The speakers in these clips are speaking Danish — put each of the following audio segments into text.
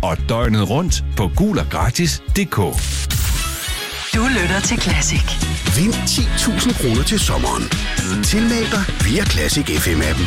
og døgnet rundt på guloggratis.dk. Du lytter til Classic. Vind 10.000 kroner til sommeren. Tilmeld dig via Classic FM-appen.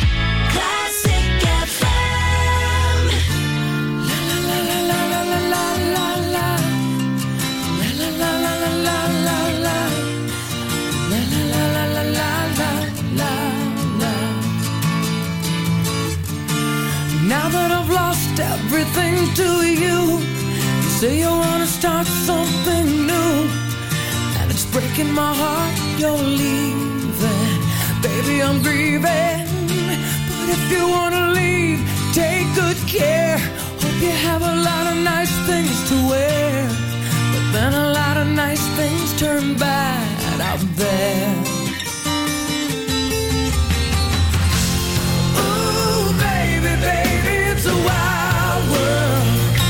Now that I've lost everything to you, you say you wanna start something new, and it's breaking my heart you're leaving. Baby, I'm grieving, but if you wanna leave, take good care. Hope you have a lot of nice things to wear, but then a lot of nice things turn bad out there. Baby, it's a wild world.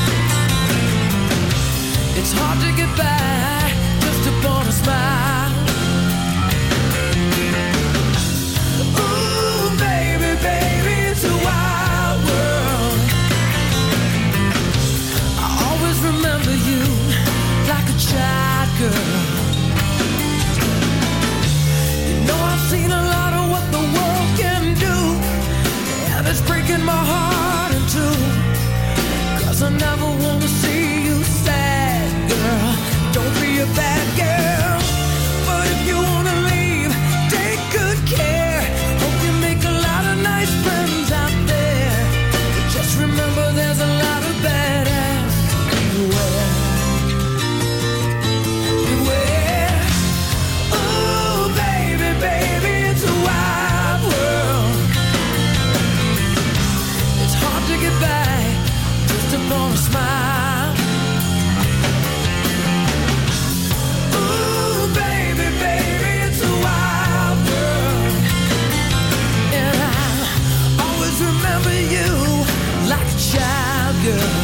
It's hard to get by just upon a smile. Ooh, baby, it's a wild world. I always remember you like a child girl. You know I've seen a lot of what the world can do, and it's breaking my heart in two, 'cause I never wanna see you sad, girl. Don't be a bad girl, but if you wanna leave, take good care. Hope you make a lot of nice friends out there, but just remember there's a lot of bad ass everywhere. Beware. Ooh, baby, it's a wild world. To get back just upon a smile. Ooh, baby, it's a wild world, and I always remember you like a child girl.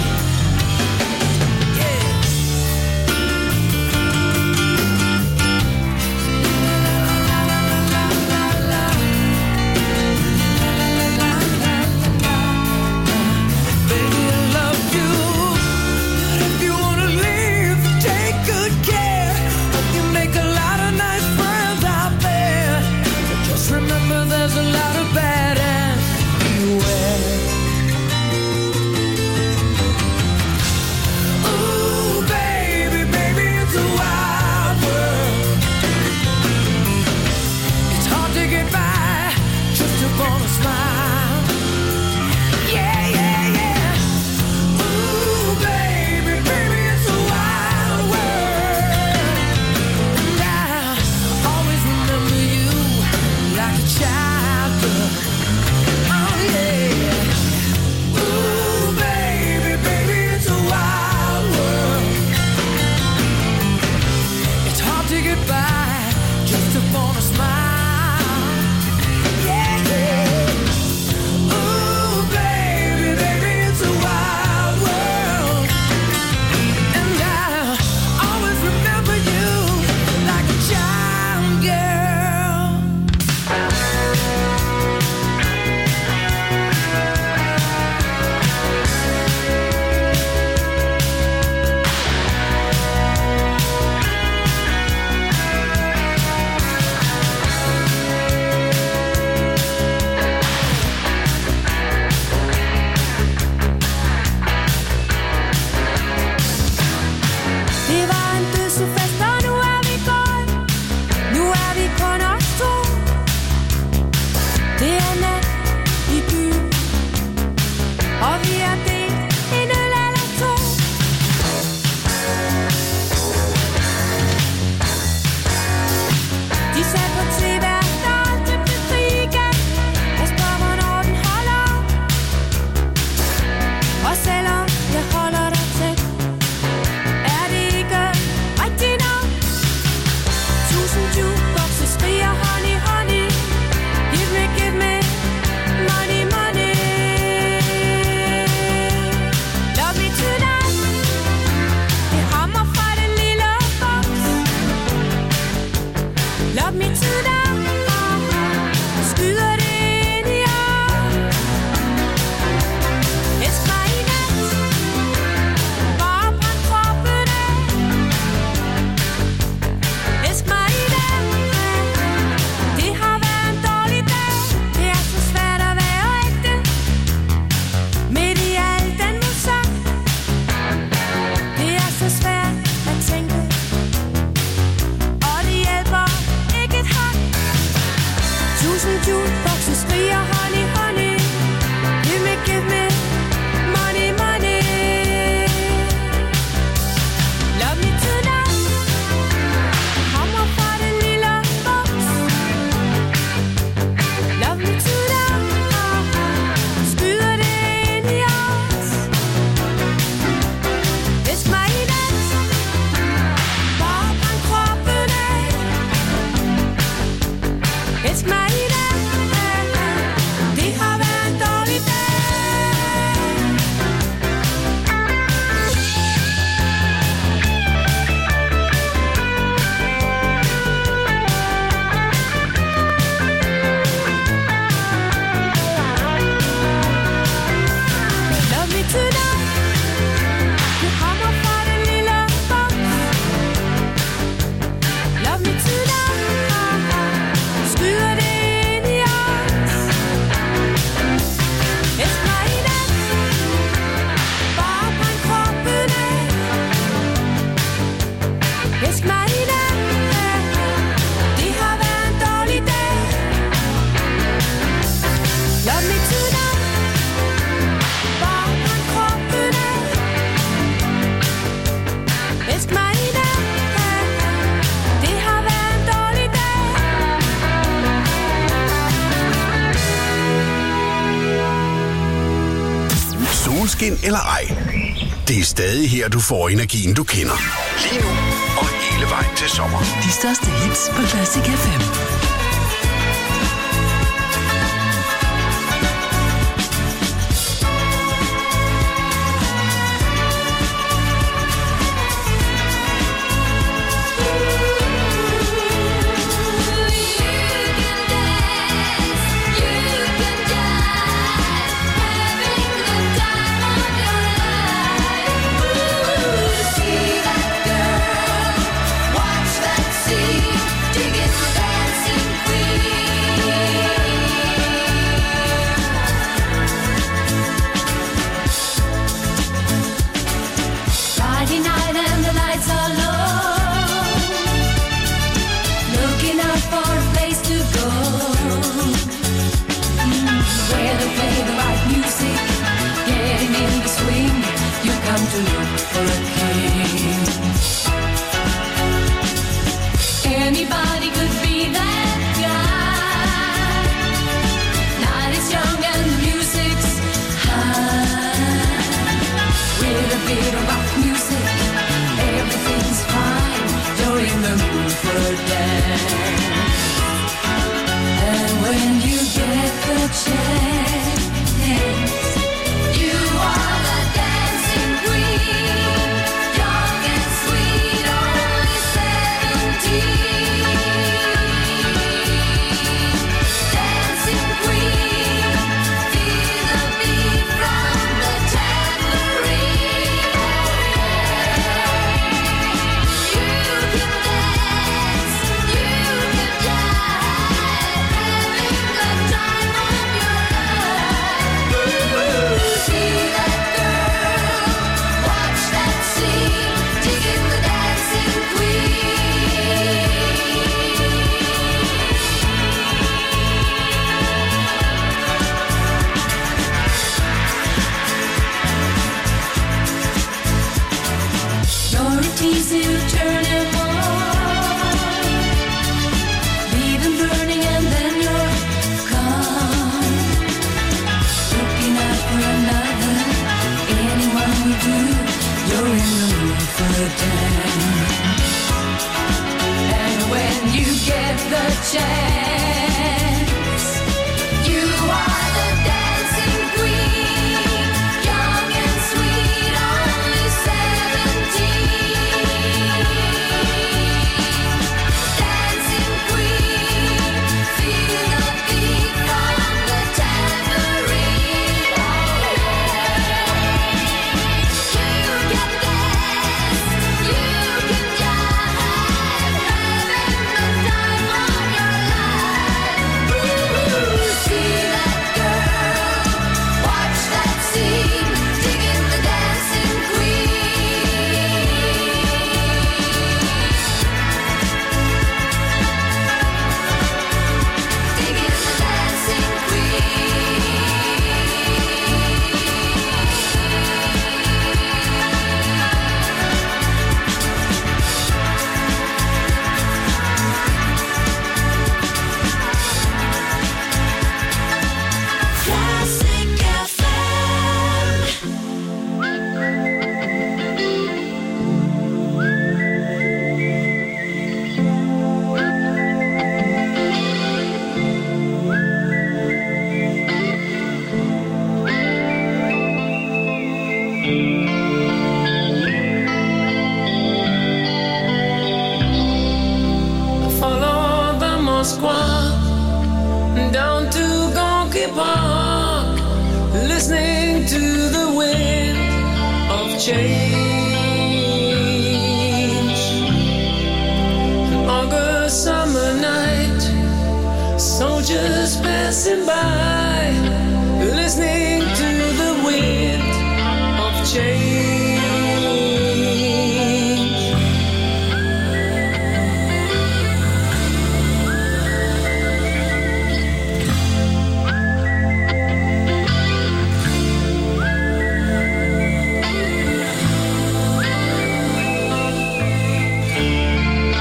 solskin eller ej. Det er stadig her, du får energien, du kender. Lige nu og hele vejen til sommer. De største hits på Classic FM.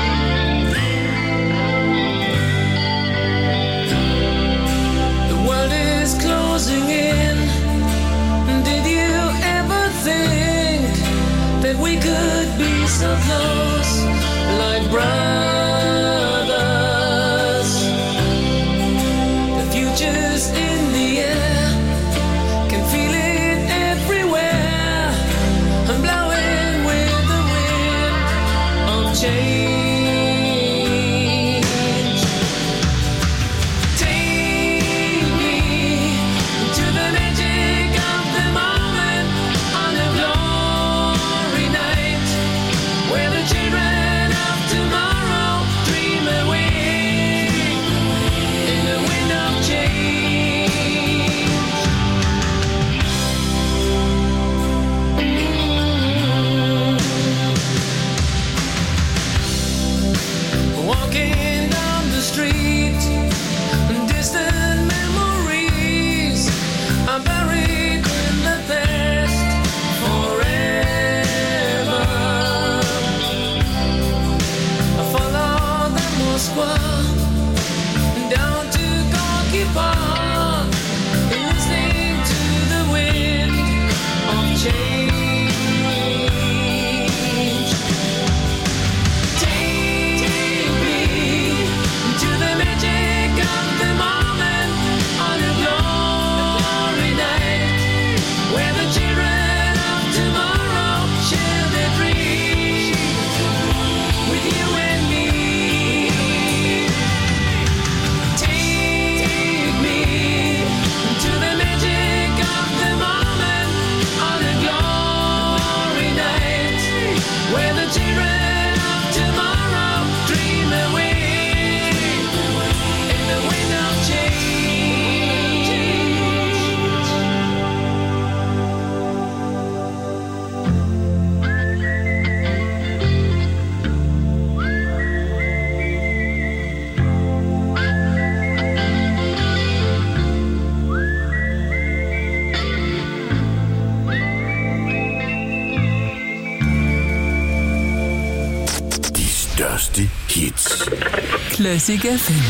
The world we could be so close, like brothers. The future's in the air, can feel it everywhere. I'm blowing with the wind of change. Hits. Classic FM.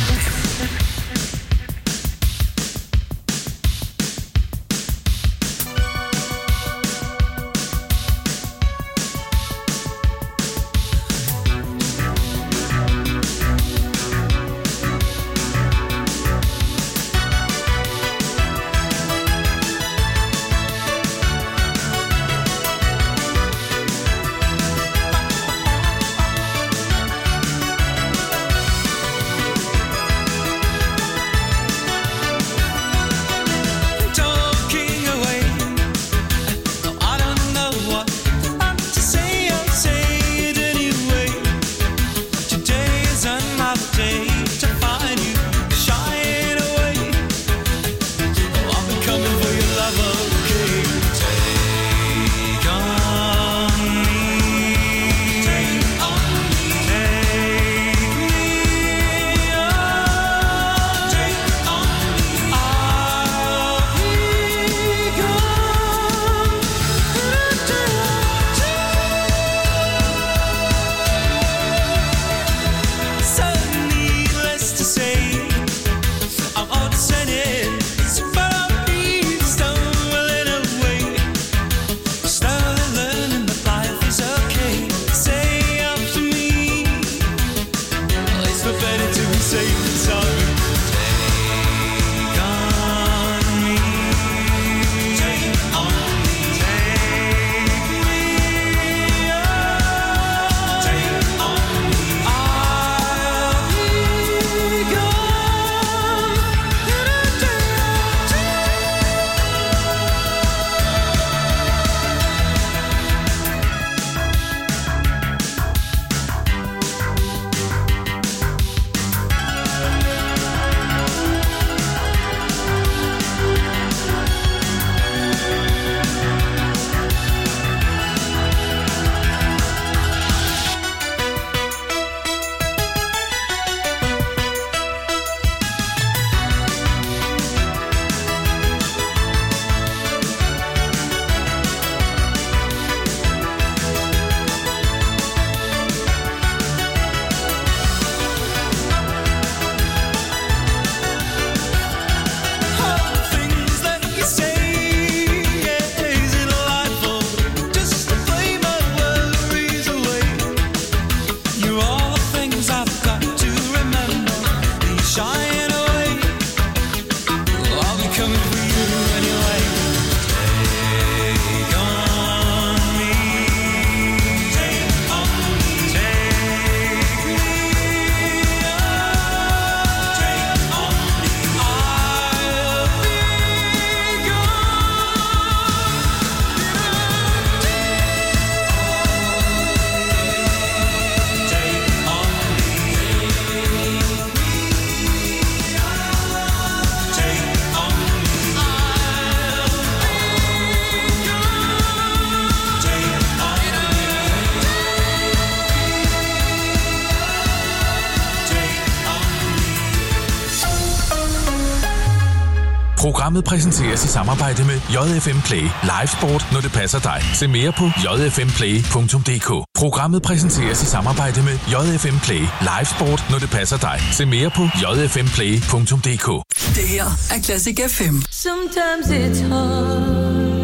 Programmet præsenteres i samarbejde med JFM Play. Live sport, når det passer dig. Se mere på jfmplay.dk. Programmet præsenteres i samarbejde med JFM Play. Live sport, når det passer dig. Se mere på jfmplay.dk. Det her er Classic FM. Sometimes it's hard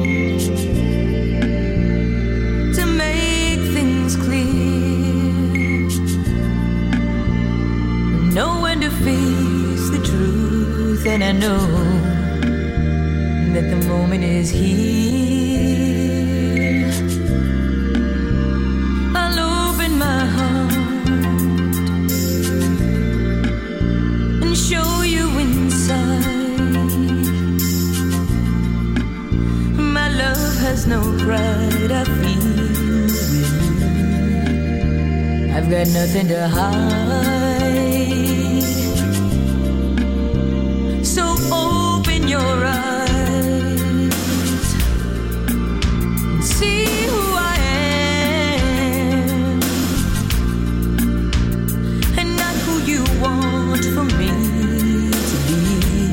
to make things clear, know when to face the truth, and I know that the moment is here. I'll open my heart and show you inside. My love has no pride, I feel with you. I've got nothing to hide. So open your eyes and see who I am, and not who you want for me to be.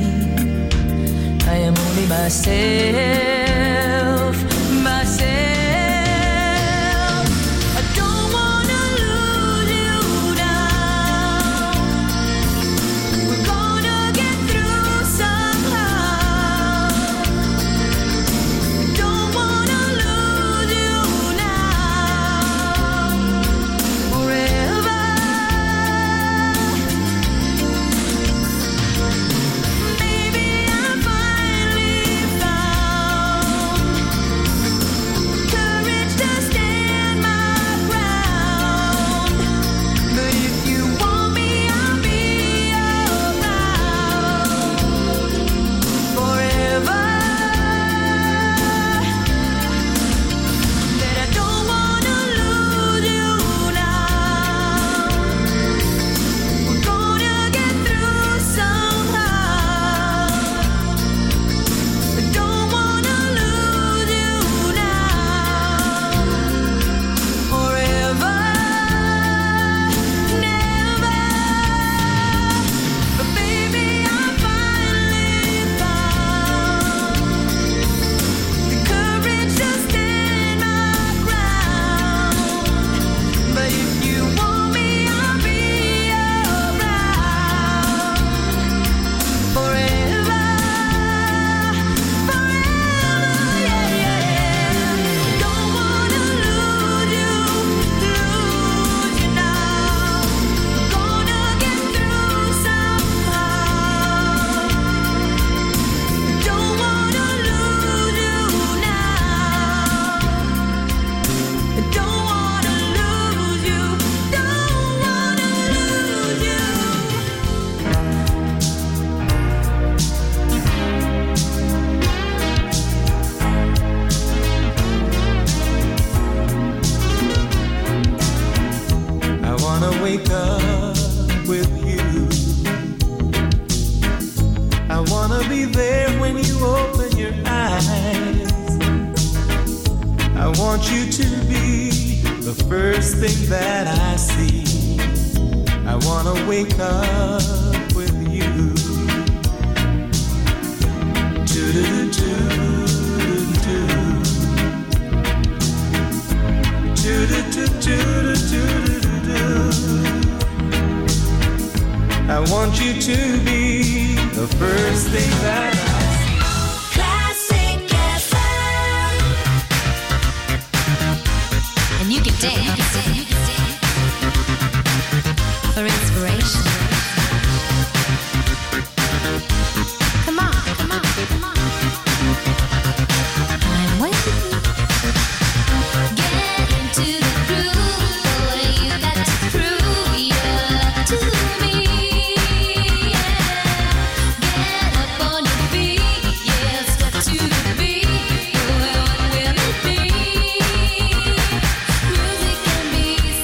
I am only myself, myself. I don't wanna lose you now. We're gonna get through somehow. Don't wanna lose you now. Forever. Maybe I finally found courage to stand my ground. But if you want me, I'll be around forever. That I don't wanna lose you now. We're gonna get through somehow. I don't wanna lose you now. Forever, never. But baby, I finally found the courage to stand my ground. But if you want me, I'll be around forever, forever, yeah, yeah. Don't wanna lose you now. Gonna get through somehow. Don't wanna lose you now. Don't wanna lose you. Don't wanna lose you. I wanna wake up with you. I wanna be there when you open your eyes. I want you to be the first thing that I see. I wanna wake up with you. Do-do-do-do-do-do. Do-do-do-do-do-do-do. I want you to be the first thing that I see. Classic FM. And you can dance for inspiration. Come on, come on, come on. I'm waiting. Get into the groove, boy. You got to prove your love to me. Get up on your feet, yeah. Step to the beat, boy. What will it be? Music can be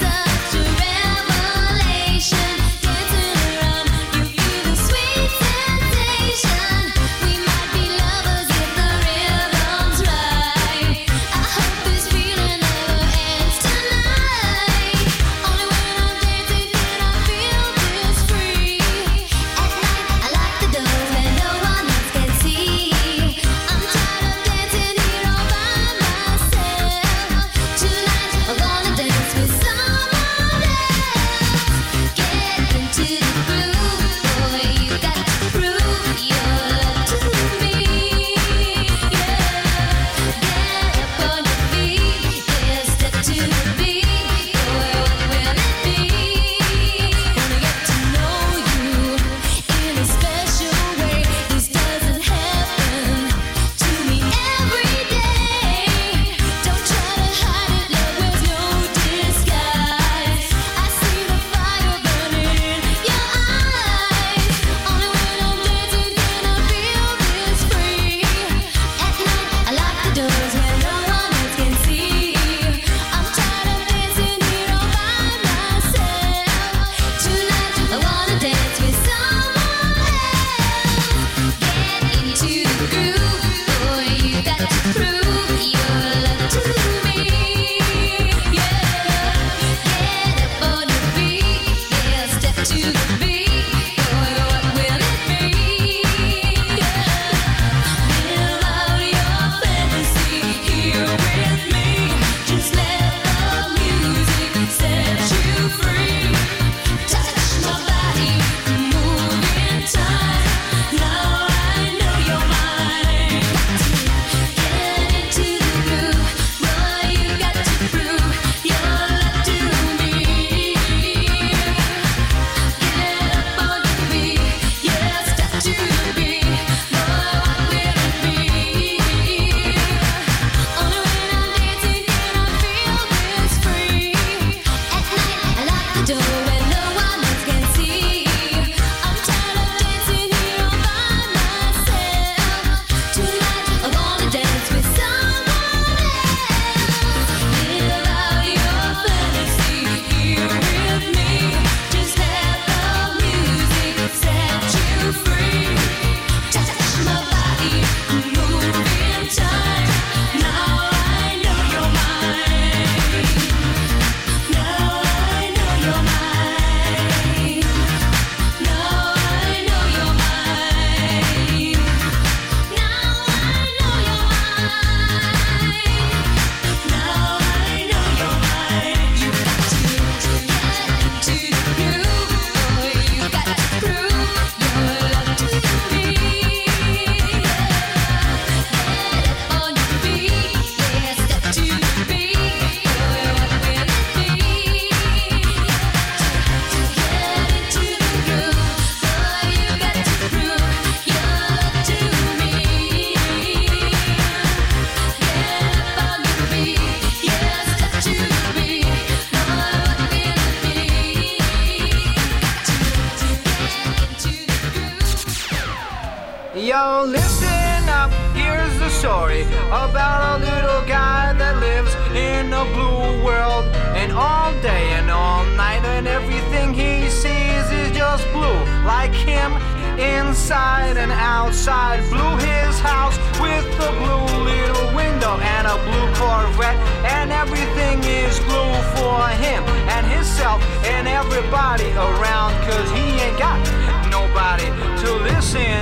a story about a little guy that lives in a blue world. And all day and all night, and everything he sees is just blue. Like him, inside and outside. Blue his house with a blue little window and a blue Corvette. And everything is blue for him and himself and everybody around. Cause he ain't got nobody to listen.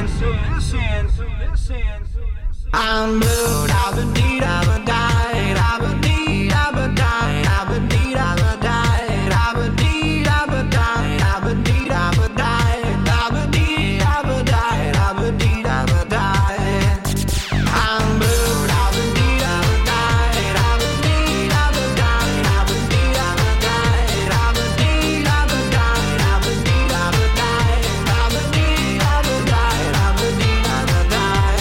I'm blue, da-ba-dee, da-ba-die, da-ba-dee, da-ba-die, da-ba-dee, da-ba-die, da-ba-dee, da-ba-die, da-ba-dee, da-ba-die, da-ba-dee, da-ba-die, da-ba-dee, da-ba-die. I'm blue, da-ba-dee, da-ba-die, da-ba-dee, da-ba-die, da-ba-dee, da-ba-die, da-ba-dee, da-ba-die, da-ba-dee, da-ba-die, da-ba-dee, da-ba-die, da-ba-dee, da-ba-die.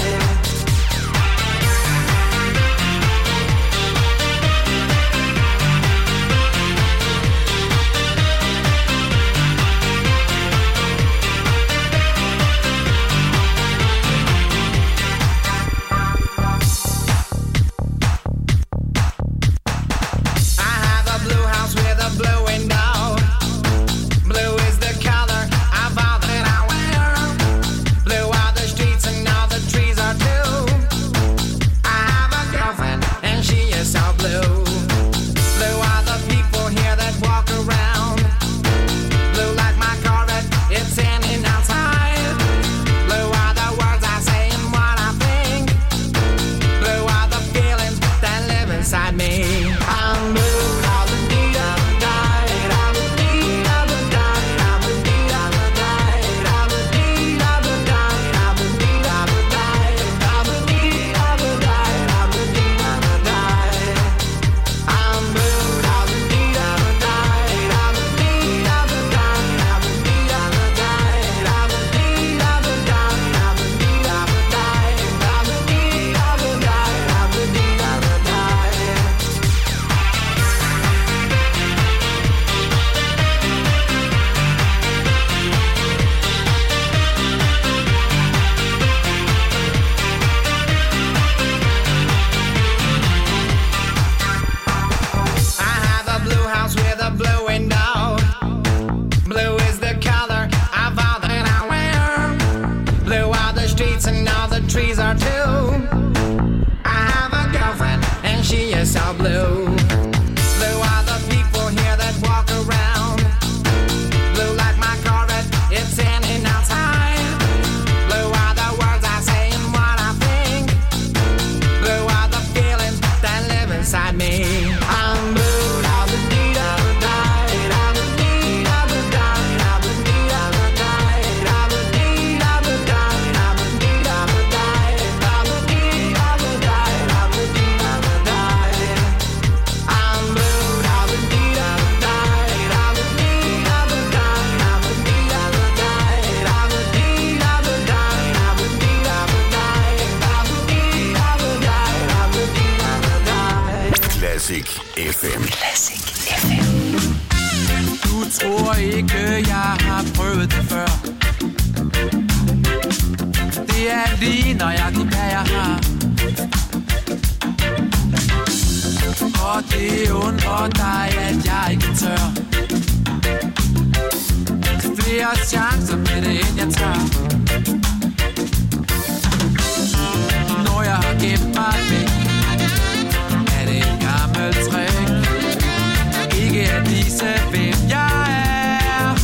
Classic FM. Classic FM. Du tror ikke, jeg har prøvet det før. Det er lige nøjagtigt, hvad jeg har. Og det undrer dig, at jeg ikke tør. Flere chancer med det, end jeg tør. Når jeg har gemt mig væk, er det en gammel trick. Ikke at vise, hvem jeg er.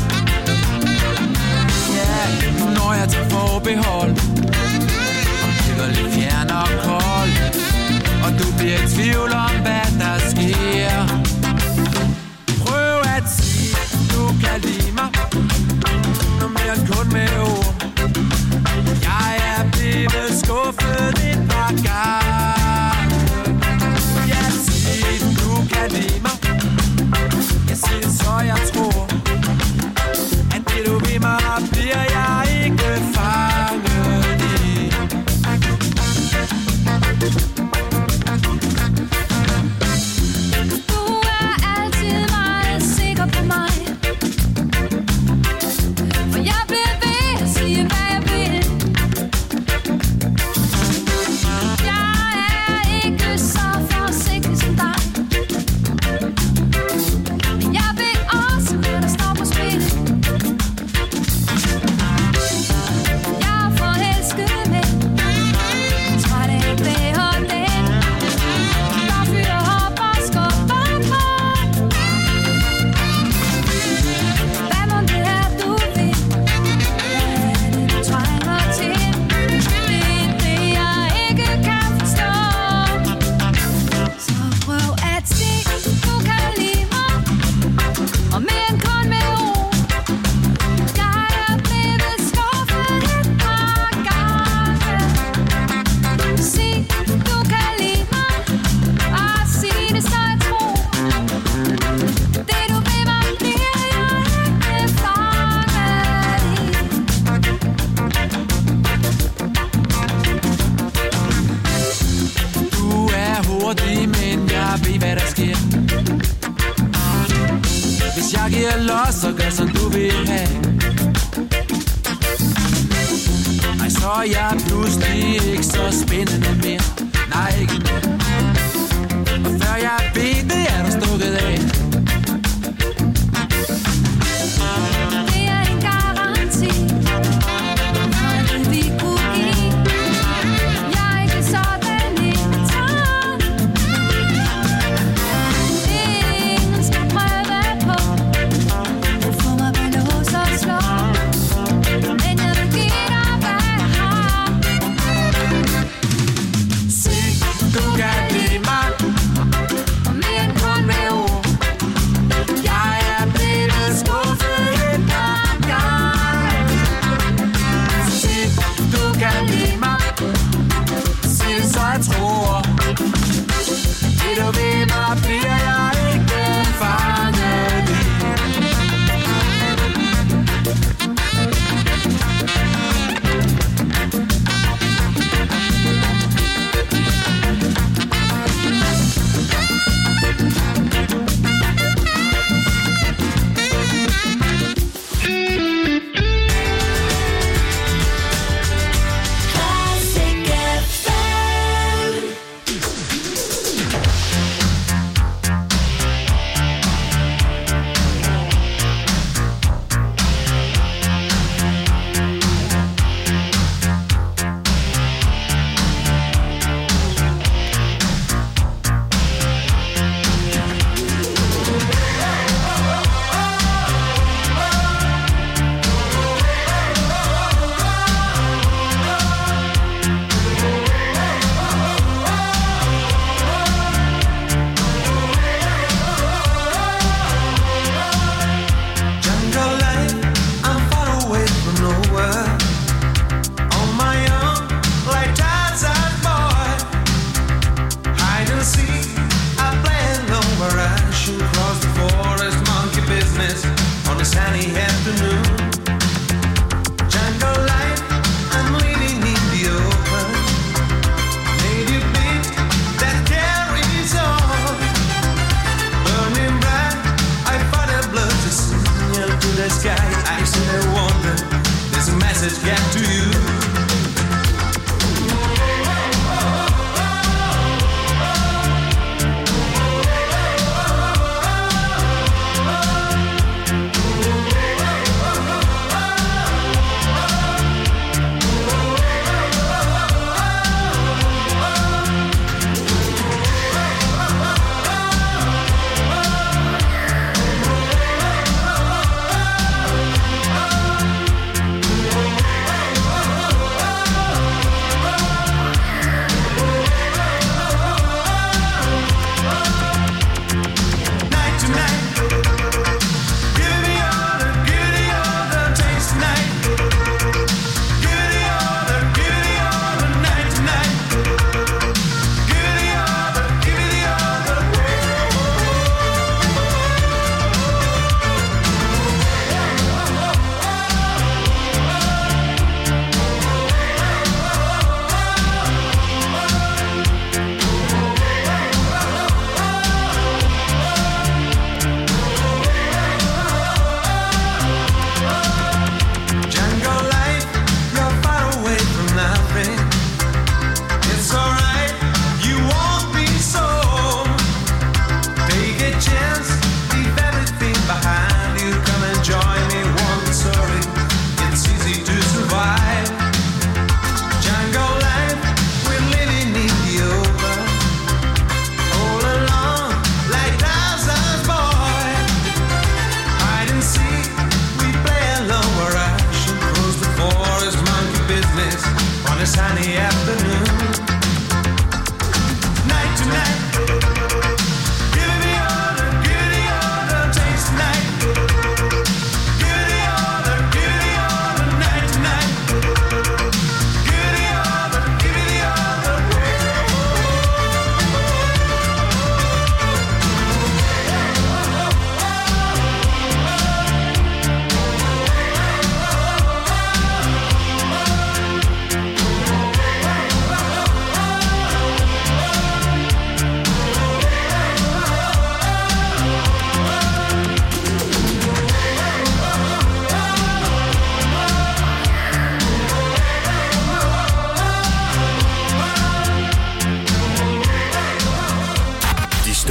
Ja, når jeg tager forbehold og bliver lidt fjern og kold, og du bliver i tvivl om, hvad der sker. Prøv at sige, du kan lide mig, noget mere end kun med ord. Jeg er blevet skuffet et par gange. giver los og gør som du vil have. Nej, så er jeg pludselig ikke så spændende mere. Nej, ikke mere. Og før jeg ved det, er du stukket af. Det er en garanti, noget vi kunne give. Jeg er ikke sådan en træt. Ingen skal prøve på at få mig ved lås og slå. Men jeg vil give dig, hvad jeg har. Se, du kan lide mig. Og mere end kun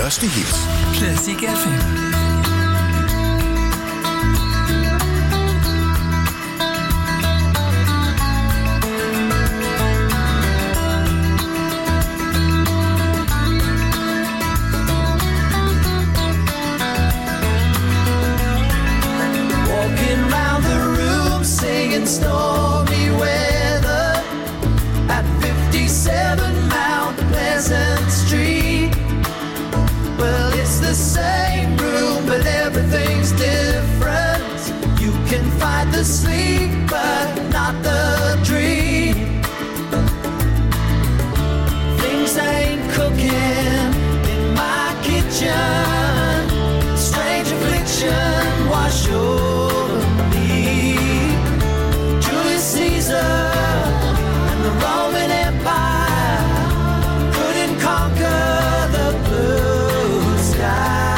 største hits. Classic FM. Stormy weather at 57 Mount Pleasant Street. Well, it's the same room, but everything's different. You can fight the sleep, but not the dream. Things ain't cooking in my kitchen. Strange affliction wash over me. Caesar and the Roman Empire couldn't conquer the blue sky.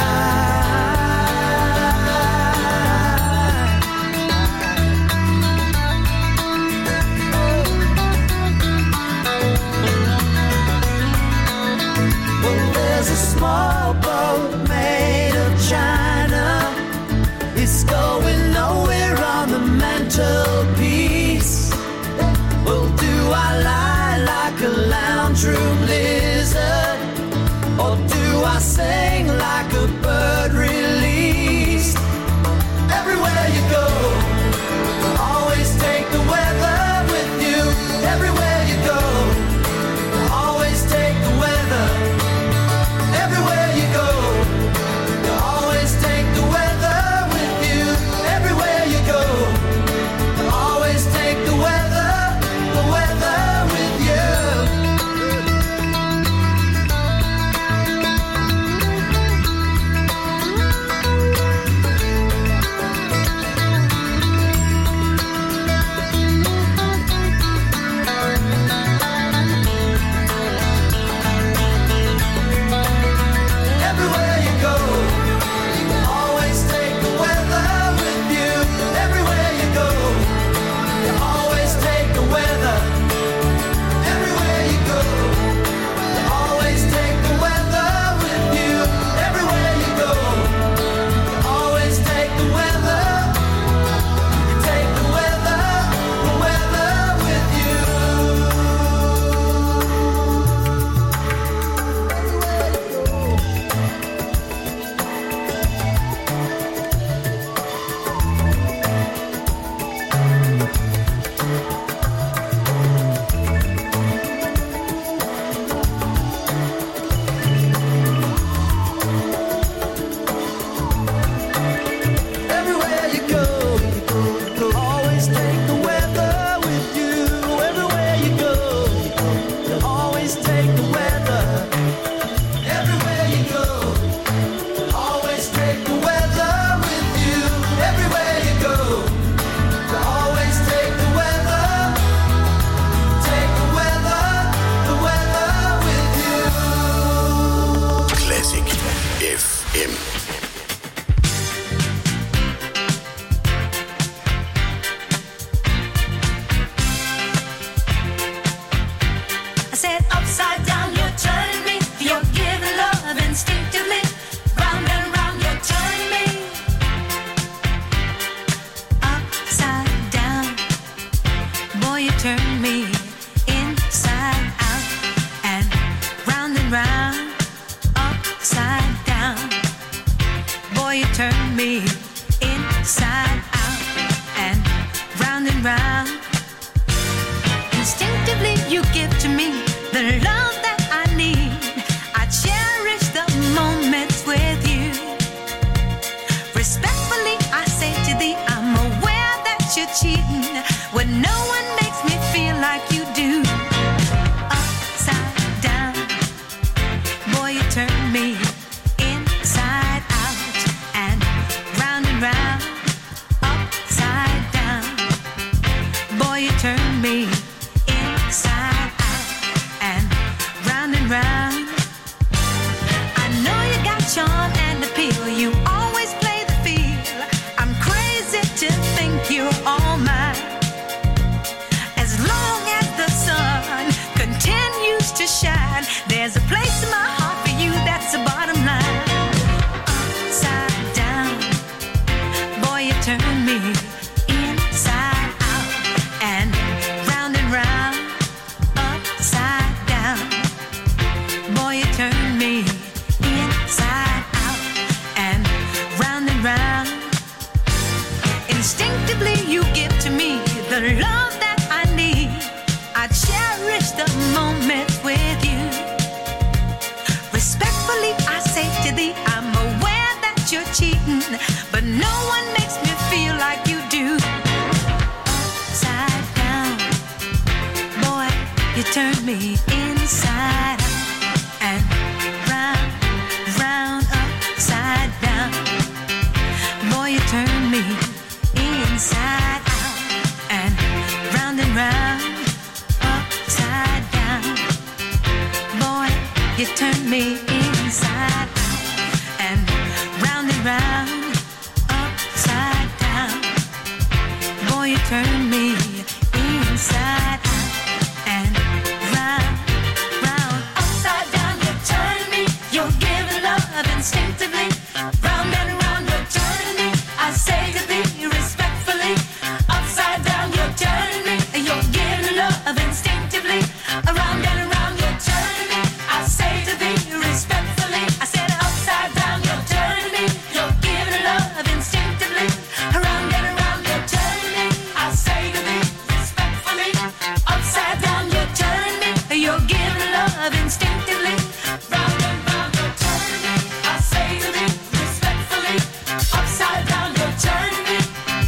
Well, there's a small boat made of China. It's going nowhere on the mantelpiece. Well, do I lie like a lounge room lizard, or do I sing like a bird released? Everywhere you go, always take the weather with you. Everywhere you go, always take the weather. Everywhere you go, you always take the weather with you. Everywhere you go, you always take the weather with you. Everywhere you go, you always take the weather with you. Everywhere you go, you always take the weather. Everywhere you go, you always take the weather with you. Everywhere you go, you always take the weather. You take the weather with you. Everywhere you go, you'll always take the weather with you. Everywhere you go, you'll always take the weather. Everywhere you go, you'll always take the weather with you. Everywhere you go, you'll always take the weather. Take the weather with you. Classic FM. I said upside down, you're turning me. You're giving love instinctively. Round and round, you're turning me. Upside down, boy, you turn me inside out and round and round. Upside down, boy, you turn me inside out and round. Instinctively you give to me the love that I need. I cherish the moments with you. Respectfully I say to thee, I'm aware that you're cheating when no one makes me feel like you do. Upside down, boy, you turn me inside out and round. Upside down, boy, you turn me inside out and round. I know you got charm and appeal. You always play the field. I'm crazy to think you're all mine. As long as the sun continues to shine, there's a place in my heart for you. That's the bottom line. turn me inside out and round, upside down. Boy, you turn me inside out and round. Instinctively you give to me the love that I need. I cherish the moment with you. Respectfully I say to thee, I'm aware that you're cheating, but no one makes me feel like you do. Upside down, boy, you turn me inside out and round, upside down. Boy, you turn me inside out and round, upside down. Boy, you turn me inside out and round, upside down. Boy, you turn me inside out and round, upside down. You turn me, you're giving love instinctively. Round and round, you're turning me. I say to thee respectfully, upside down, you're turning me. You're giving love instinctively. Around and around, you're turning me. I say to thee respectfully, I said upside down, you're turning me. You're giving love instinctively. Around and around, you're turning me. I say to thee respectfully, upside down, you're turning me. You're giving love instinctively. Round and round, you're turning me. I say to thee respectfully, upside down, you're turning me.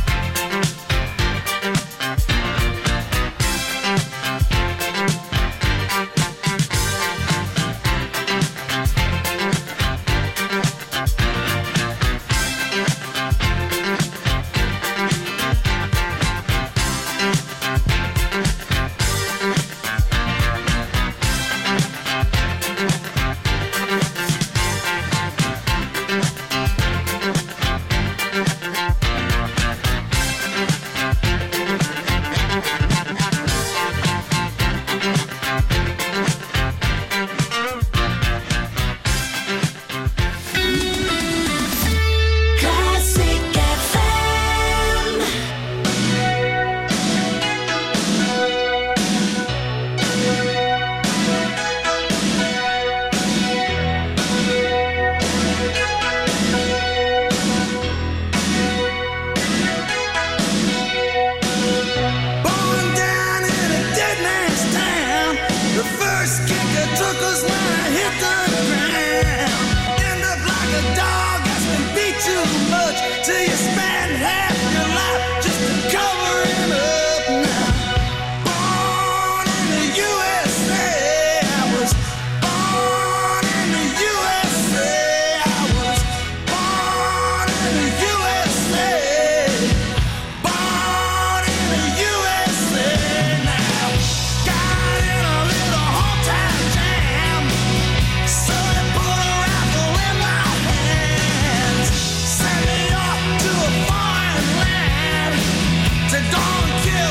Born down in a dead man's town. The first kick that took us when I hit the ground. End up like a dog that's been beat too much till you spend half your life just to cover him up now. Born in the USA, I was born in the USA. I was born in the USA. Born in the USA now. Got in a little hometown jam, so they put a rifle in my hands. Sent me off to a foreign land to go and kill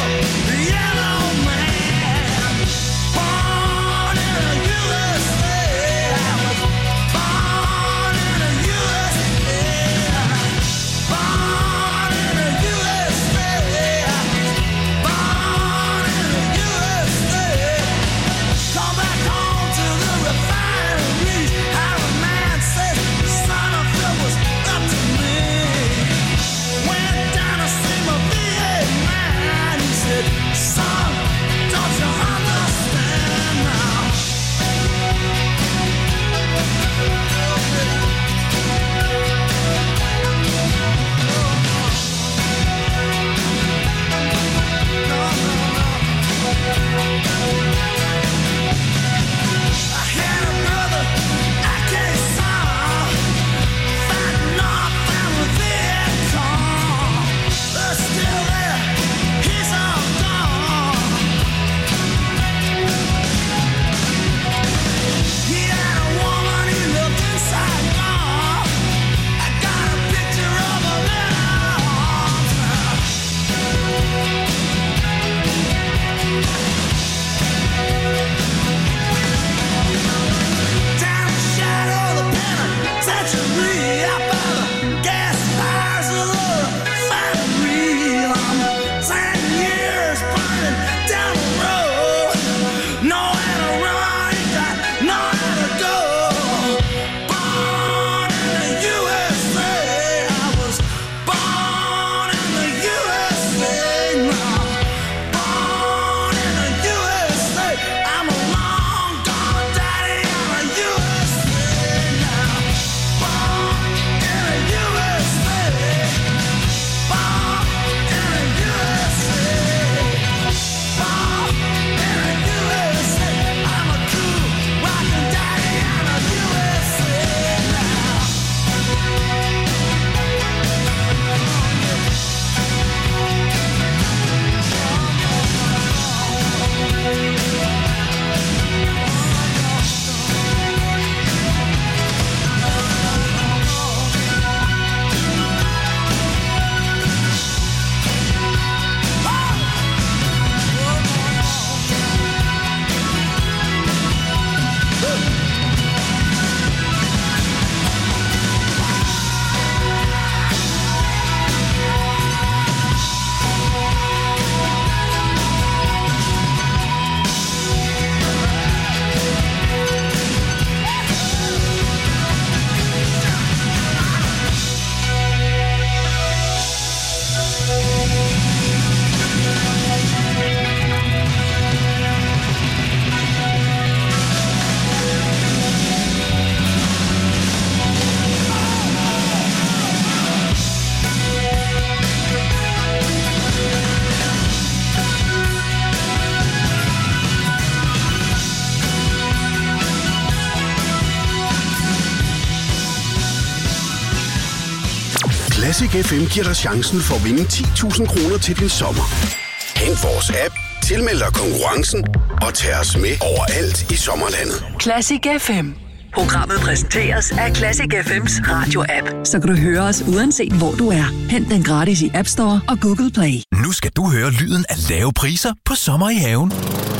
Classic FM giver dig chancen for at vinde 10.000 kroner til din sommer. Hent vores app, tilmeld dig konkurrencen og tag os med overalt i sommerlandet. Classic FM. Programmet præsenteres af Classic FM's radio-app. Så kan du høre os uanset hvor du er. Hent den gratis i App Store og Google Play. Nu skal du høre lyden af lave priser på sommer i haven.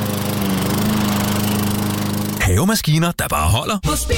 Havemaskiner, der bare holder.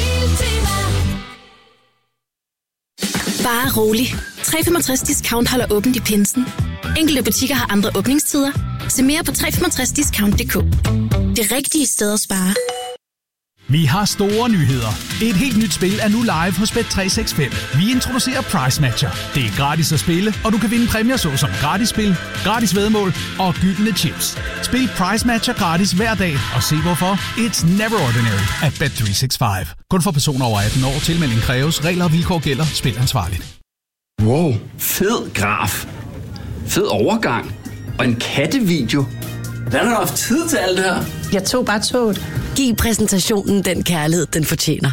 Bare rolig. 365 Discount holder åbent i pinsen. Enkelte butikker har andre åbningstider. Se mere på 365discount.dk. Det rigtige sted at spare. Vi har store nyheder. Et helt nyt spil er nu live hos Bet365. Vi introducerer Price Matcher. Det er gratis at spille, og du kan vinde præmier såsom gratis spil, gratis væddemål og gyldne chips. Spil Price Matcher gratis hver dag, og se hvorfor. It's never ordinary at Bet365. Kun for personer over 18 år. Tilmelding kræves. Regler og vilkår gælder. Spil ansvarligt. Wow, fed graf. Fed overgang. Og en kattevideo. Hvad har du haft tid til alt det her? Jeg tog bare toget. Giv præsentationen den kærlighed, den fortjener.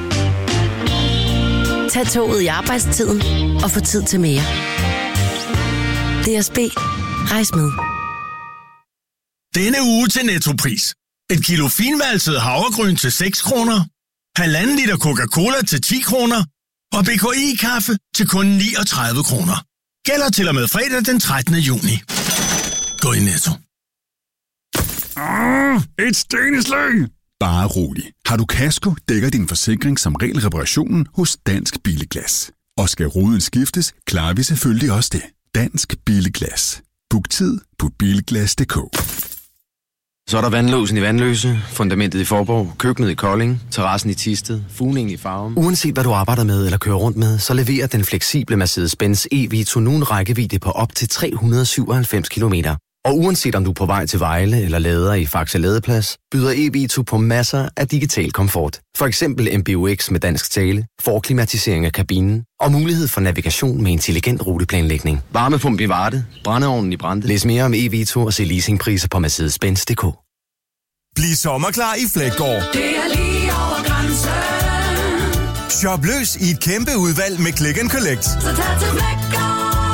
Tag toget i arbejdstiden og få tid til mere. DSB. Rejs med. Denne uge til Nettopris. Et kilo finvalset havregryn til 6 kroner. 1,5 liter Coca-Cola til 10 kroner. Og BKI-kaffe til kun 39 kroner. Gælder til og med fredag den 13. juni. Gå i Netto. Et steneslag! Bare rolig. Har du kasko, dækker din forsikring som regel reparationen hos Dansk Billeglas. Og skal ruden skiftes, klarer vi selvfølgelig også det. Dansk Billeglas. Book tid på bilglas.dk. Så er der vandlåsen i Vandløse, fundamentet i Forborg, køkkenet i Kolding, terrassen i Thisted, fugningen i Farum. Uanset hvad du arbejder med eller kører rundt med, så leverer den fleksible Mercedes-Benz e-Vito nu en rækkevidde på op til 397 km. Og uanset om du er på vej til Vejle eller lader i Faxe Ladeplads, byder e-Vito på masser af digital komfort. For eksempel MBUX med dansk tale, forklimatisering af kabinen og mulighed for navigation med intelligent ruteplanlægning. Varmepumpe i Varde, brændeovnen i Brande. Læs mere om e-Vito og se leasingpriser på Mercedes-Benz.dk. Bliv sommerklar i Fleggaard. Det er lige over grænsen. Shop løs i et kæmpe udvalg med Click and Collect. Så tag til Fleggaard.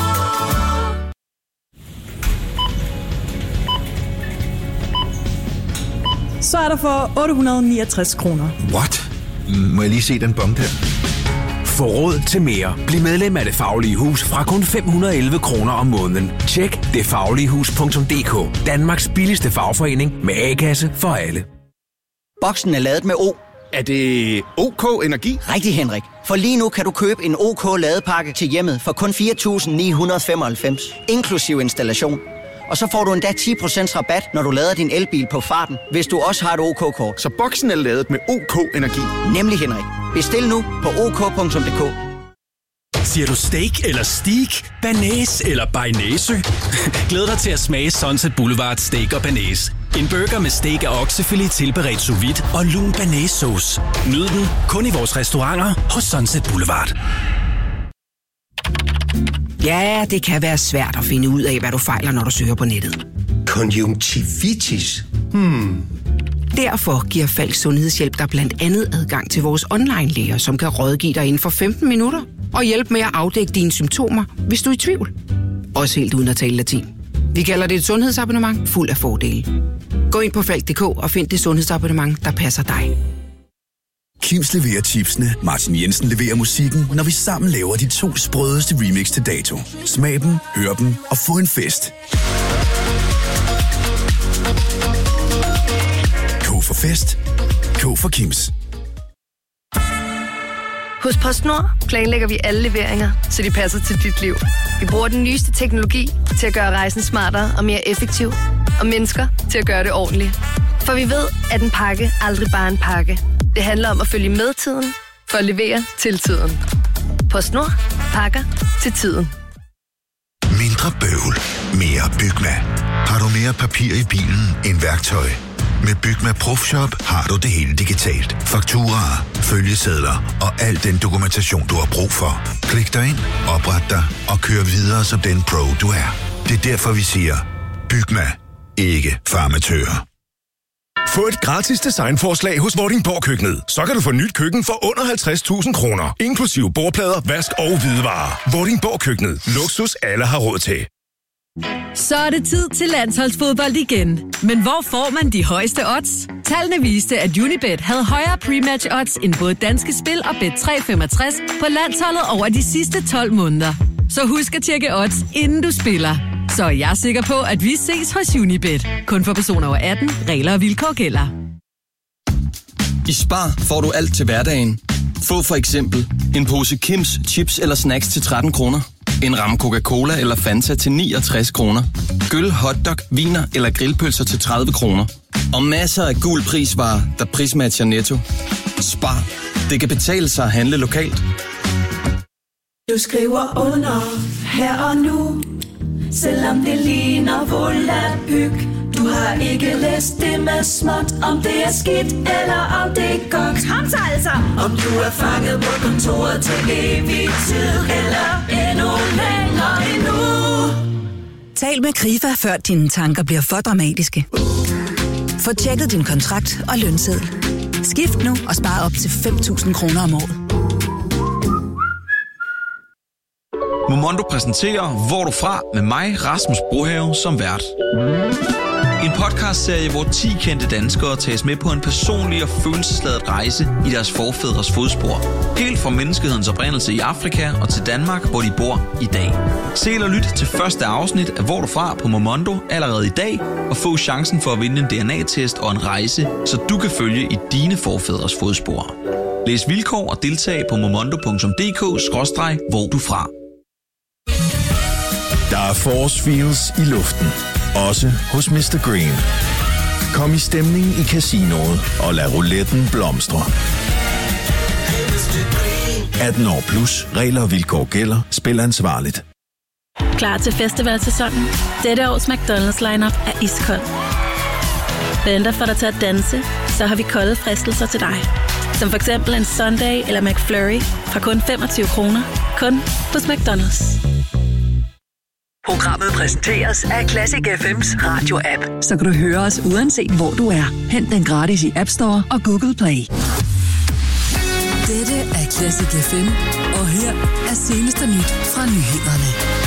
Så er der for 869 kroner. What? Må jeg lige se den bom der? Få råd til mere. Bliv medlem af Det Faglige Hus fra kun 511 kroner om måneden. Tjek detfagligehus.dk. Danmarks billigste fagforening med A-kasse for alle. Boksen er ladet med O. Er det OK Energi? Rigtig, Henrik. For lige nu kan du købe en OK ladepakke til hjemmet for kun 4.995, inklusiv installation. Og så får du endda 10% rabat, når du lader din elbil på farten, hvis du også har et OK-kort. Så boksen er ladet med OK Energi? Nemlig, Henrik. Bestil nu på OK.dk. Siger du steak eller steak, banæs eller bearnaise? Glæd dig til at smage Sunset Boulevard Steak og Banæs. En burger med steak og oksefilet tilberedt sous vide og lun banæssauce. Nyd den kun i vores restauranter hos Sunset Boulevard. Ja, det kan være svært at finde ud af, hvad du fejler, når du søger på nettet. Konjunktivitis? Derfor giver Falk Sundhedshjælp dig blandt andet adgang til vores online-læger, som kan rådgive dig inden for 15 minutter og hjælpe med at afdække dine symptomer, hvis du er i tvivl. Også helt uden at tale latin. Vi kalder det et sundhedsabonnement fuld af fordele. Gå ind på falk.dk og find det sundhedsabonnement, der passer dig. Kims leverer chipsene, Martin Jensen leverer musikken, når vi sammen laver de 2 sprødeste remix til dato. Smag dem, hør dem og få en fest. K for fest. K for Kims. Hos PostNord planlægger vi alle leveringer, så de passer til dit liv. Vi bruger den nyeste teknologi til at gøre rejsen smartere og mere effektiv, og mennesker til at gøre det ordentligt. For vi ved, at en pakke aldrig bare en pakke. Det handler om at følge med tiden, for at levere til tiden. PostNord. Pakker til tiden. Mindre bøvl. Mere Bygma. Har du mere papir i bilen end værktøj? Med Bygma Profshop har du det hele digitalt. Fakturaer, følgesedler og al den dokumentation, du har brug for. Klik dig ind, opret dig og kør videre som den pro, du er. Det er derfor, vi siger, Bygma. Ikke farmatører. Få et gratis designforslag hos Vordingborg Køkkenet. Så kan du få nyt køkken for under 50.000 kroner. Inklusive bordplader, vask og hvidevarer. Vordingborg Køkkenet. Luksus alle har råd til. Så er det tid til landsholdsfodbold igen. Men hvor får man de højeste odds? Tallene viste, at Unibet havde højere pre-match odds end både Danske Spil og Bet365 på landsholdet over de sidste 12 måneder. Så husk at tjekke odds, inden du spiller. Så er jeg sikker på, at vi ses hos Unibet. Kun for personer over 18. Regler og vilkår gælder. I Spar får du alt til hverdagen. Få for eksempel en pose Kims chips eller snacks til 13 kroner. En ramme Coca-Cola eller Fanta til 69 kroner. Gyld, hotdog, viner eller grillpølser til 30 kroner. Og masser af gul prisvarer, der prismatcher Netto. Spar. Det kan betale sig at handle lokalt. Du skriver under her og nu, selvom det ligner volapyk. Du har ikke læst det med småt, om det er skidt eller om det er godt. Kom så altså! Om du er fanget på kontoret til evig tid, eller endnu længere endnu. Tal med Krifa, før dine tanker bliver for dramatiske. Få tjekket din kontrakt og lønseddel. Skift nu og spar op til 5.000 kroner om året. Momondo præsenterer Hvor du fra med mig, Rasmus Brohave, som vært. En podcastserie, hvor 10 kendte danskere tages med på en personlig og følelsesladet rejse i deres forfædres fodspor. Helt fra menneskehedens oprindelse i Afrika og til Danmark, hvor de bor i dag. Se eller lyt til første afsnit af Hvor du fra på Momondo allerede i dag, og få chancen for at vinde en DNA-test og en rejse, så du kan følge i dine forfædres fodspor. Læs vilkår og deltag på momondo.dk/hvor du fra. Der er force feels i luften. Også hos Mr. Green. Kom i stemning i casinoet og lad rouletten blomstre. 18 år plus. Regler og vilkår gælder. Spil ansvarligt. Klar til festivalsæsonen? Dette års McDonald's lineup er iskold. Venter for dig til at danse, så har vi kolde fristelser til dig. Som for eksempel en Sunday eller McFlurry fra kun 25 kroner. Kun hos McDonald's. Programmet præsenteres af Classic FM's radio-app, så kan du høre os uanset hvor du er. Hent den gratis i App Store og Google Play. Dette er Classic FM, og her er seneste nyt fra nyhederne.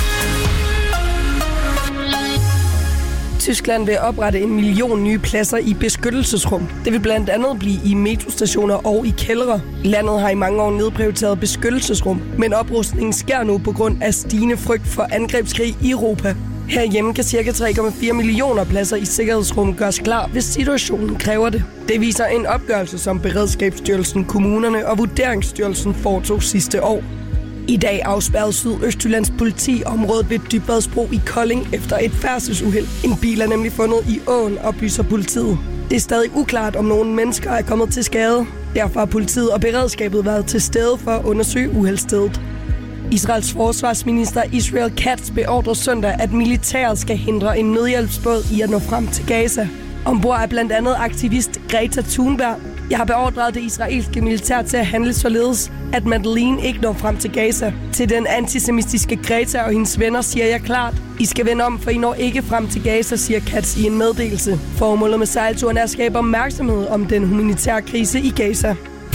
Tyskland vil oprette 1 million nye pladser i beskyttelsesrum. Det vil blandt andet blive i metrostationer og i kældre. Landet har i mange år nedprioriteret beskyttelsesrum, men oprustningen sker nu på grund af stigende frygt for angrebskrig i Europa. Herhjemme kan ca. 3,4 millioner pladser i sikkerhedsrum gøres klar, hvis situationen kræver det. Det viser en opgørelse, som Beredskabsstyrelsen, kommunerne og Vurderingsstyrelsen foretog sidste år. I dag afspærrede Sydøstjyllands politi området ved Dybvadsbro i Kolding efter et færdselsuheld. En bil er nemlig fundet i åen, oplyser politiet. Det er stadig uklart, om nogle mennesker er kommet til skade. Derfor har politiet og beredskabet været til stede for at undersøge uheldstedet. Israels forsvarsminister Israel Katz beordrer søndag, at militæret skal hindre en nødhjælpsbåd i at nå frem til Gaza. Ombord er blandt andet aktivist Greta Thunberg. Jeg har beordret det israelske militær til at handle således, at Madeleine ikke når frem til Gaza. Til den antisemitiske Greta og hendes venner siger jeg klart, I skal vende om, for I når ikke frem til Gaza, siger Katz i en meddelelse. Formålet med sejlturen er at skabe opmærksomhed om den humanitære krise i Gaza.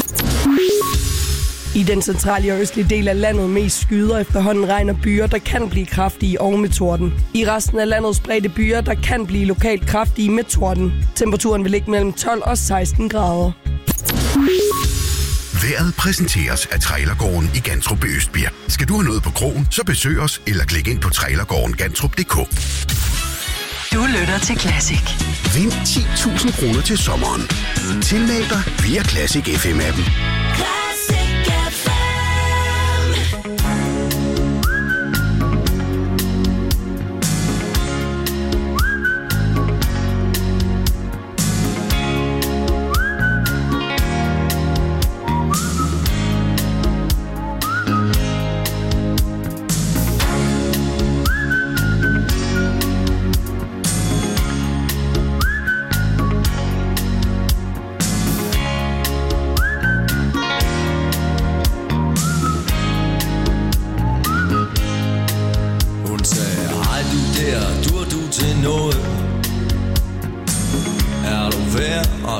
I den centrale og østlige del af landet mest skyder efterhånden regn og byer, der kan blive kraftige og med torden. I resten af landet spredte byer, der kan blive lokalt kraftige med torden. Temperaturen vil ligge mellem 12 og 16 grader. Vejret præsenteres af Trailergården i Gantrup Østbjerg. Skal du have noget på krogen, så besøg os eller klik ind på trailergårdengantrup.dk. Du lytter til Classic. Vind 10.000 kroner til sommeren. Tilmeld dig via Classic FM-appen.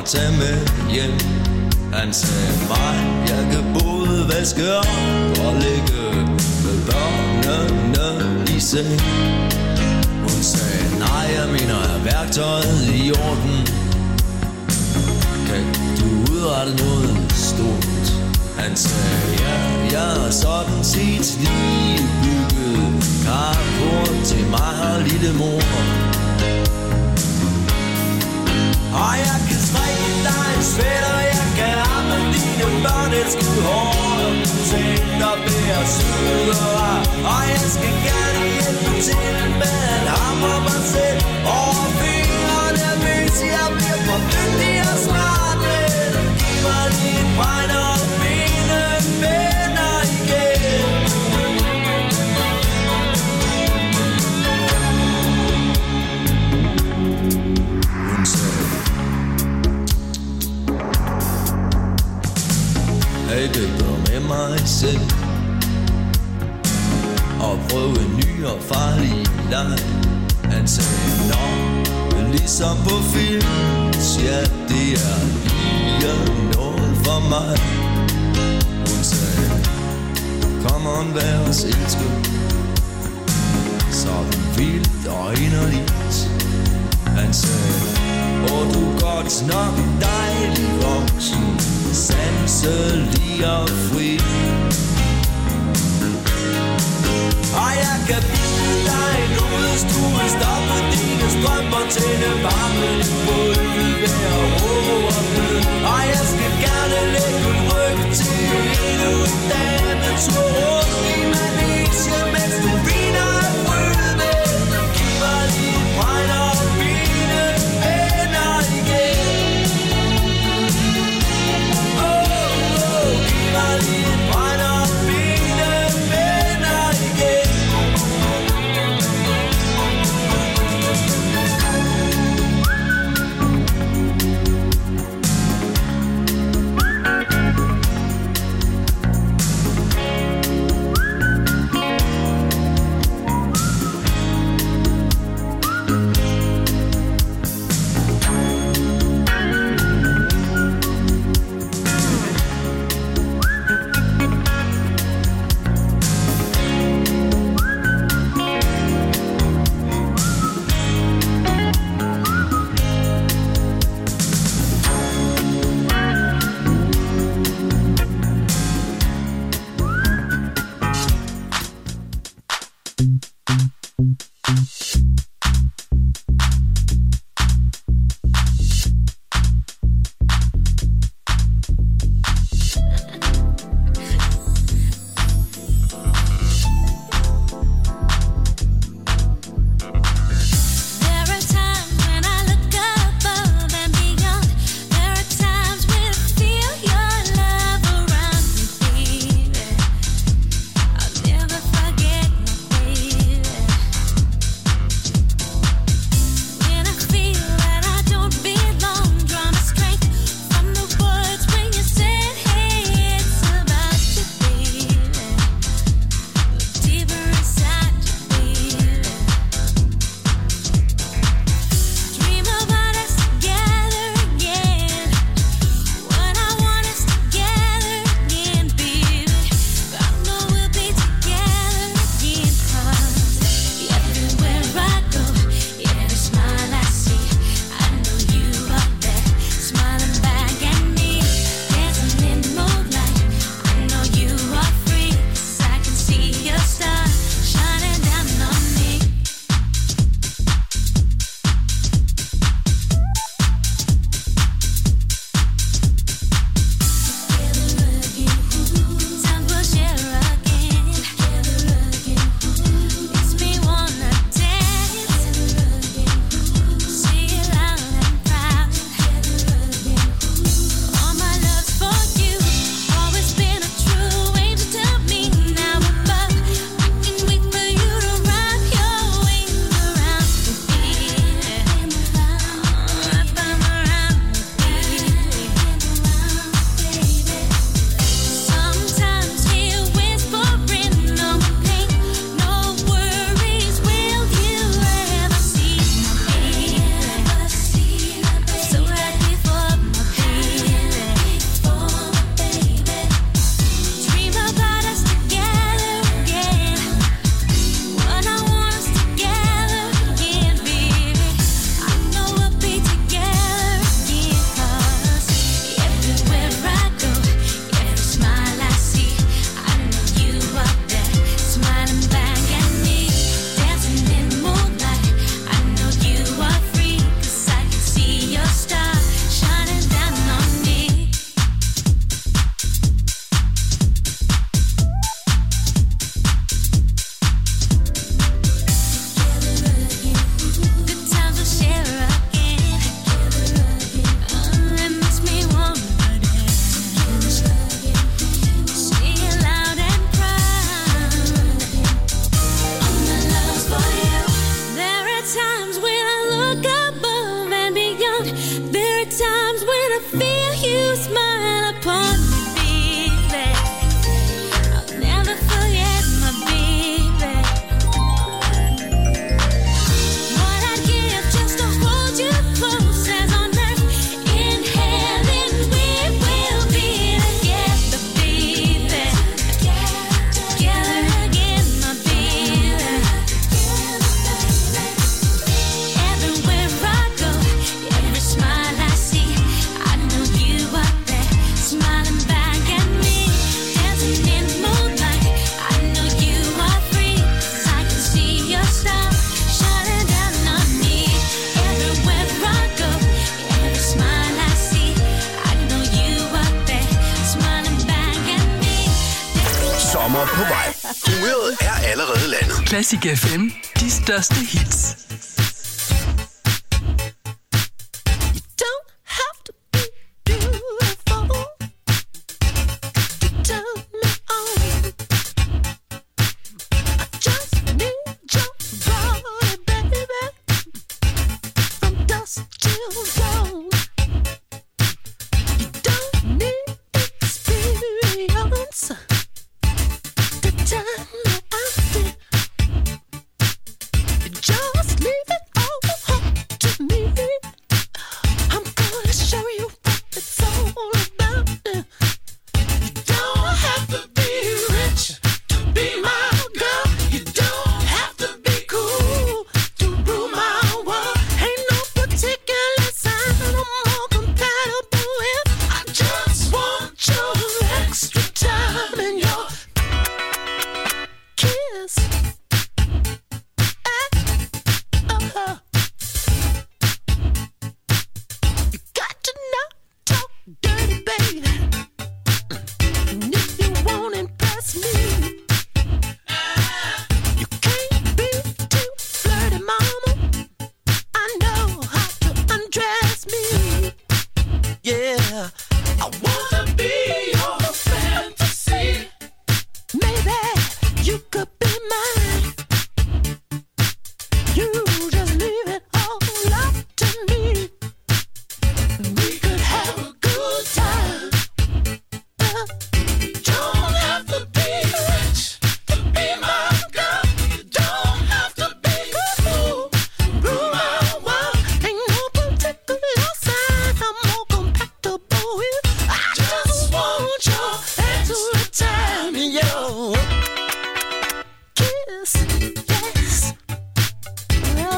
at tage med hjem. Han sagde mig, jeg kan både vaske op og lægge med børnene i seng. Hun sagde, nej, jeg mener, er værktøjet i orden? Kan du udrette noget stort? Han sagde, ja, jeg har sådan set lige bygget carport til mig og lille mor. Og jeg kan strikke dig en sweater, jeg kan ramme dine børn et skud hår. Tænk dig bære syder, og jeg skal gerne hjælpe til med at hamre mig selv over fingrene, hvis jeg bliver for dygtig og smart. Men giv mig lige et brænd og mine venner igen. Hun sagde, hey, det går med mig selv og prøve en ny og farlig leg. Han sagde, nå, ligesom på film, ja, det er lige noget for mig. Hun sagde, kom on, vær os elske, sådan vildt og inderligt. Han sagde, du godt nok dejlig voksen, sanselig og fri. Og jeg kan byde dig nu, hvis du vil stoppe dine strømper, tænde varmen i gulvet, være ro og blød. Og jeg skal gerne lægge en ryg til endnu en dametur rundt i Malaysia, mens du viner af frøde. Giv mig lige et brænd og mine venner igen. Giv mig lige et brænd og mine venner igen. I'll never forget my way. Showet er allerede landet. Classic FM. De største hits.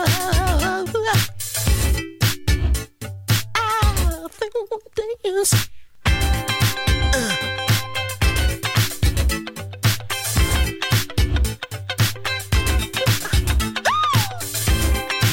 Dance.